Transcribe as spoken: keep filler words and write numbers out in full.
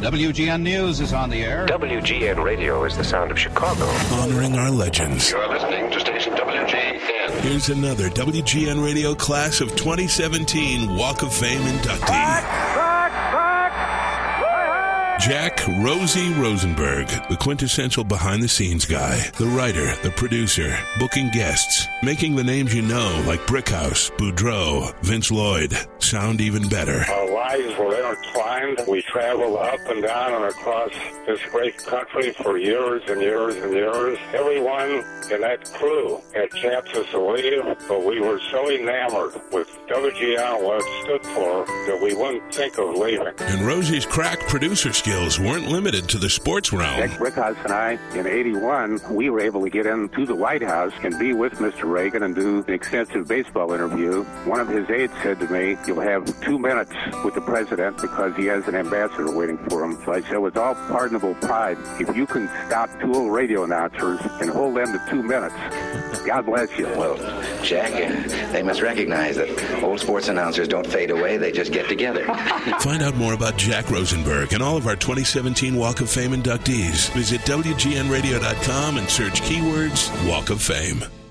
W G N News is on the air. W G N Radio is the sound of Chicago. Honoring our legends. You're listening to station W G N. Here's another W G N Radio Class of twenty seventeen Walk of Fame inductee. Back, back, back. Jack Rosie Rosenberg, the quintessential behind-the-scenes guy, the writer, the producer, booking guests, making the names you know like Brickhouse, Boudreaux, Vince Lloyd sound even better. Our lives were intertwined. We traveled up and down and across this great country for years and years and years. Everyone in that crew had chances to leave, but we were so enamored with W G N and what it stood for that we wouldn't think of leaving. And Rosie's crack producer skills weren't limited to the sports realm. Jack Brickhouse and I, in eighty-one, we were able to get into the White House and be with Mister Reagan and do an extensive baseball interview. One of his aides said to me, "You'll have two minutes with the president because he has an ambassador waiting for him." So I said, with all pardonable pride, if you can stop two old radio announcers and hold them to two minutes, God bless you. Well, Jack, uh, they must recognize that old sports announcers don't fade away, they just get together. Find out more about Jack Rosenberg and all of our twenty seventeen Walk of Fame inductees. Visit W G N radio dot com and search keywords Walk of Fame.